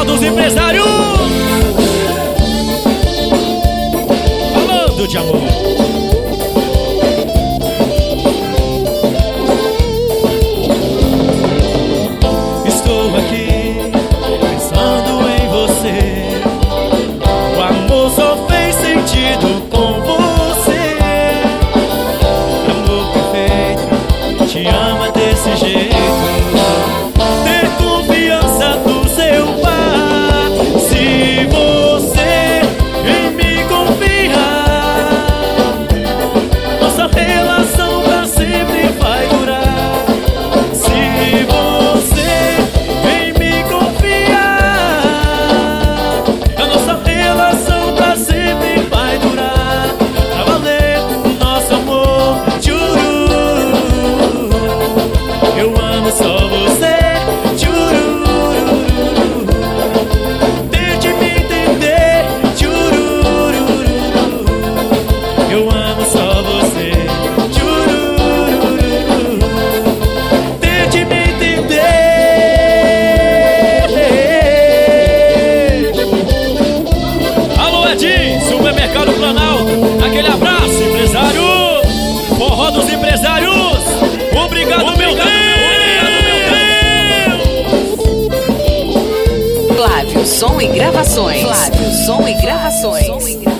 Forró dos empresários. Falando de amor. Estou aqui pensando em você. O amor só fez sentido com você. Amor perfeito, te ama desse jeito. Ter confiança no seu par. Se você em mim confiar, nossa relação pra sempre vai durar. Se você em mim confiar, a nossa relação pra sempre vai durar. Pra valer o nosso amor, juro. Eu amo só você, juro. Tente me entender, juro. Eu amo só você, juro. Tente me entender. Alô, Edinho, Supermercado Planalto. Aquele abraço, empresário. Forró dos empresários. Obrigado, meu Deus. Flávio Som e Gravações. Flávio Som e Gravações.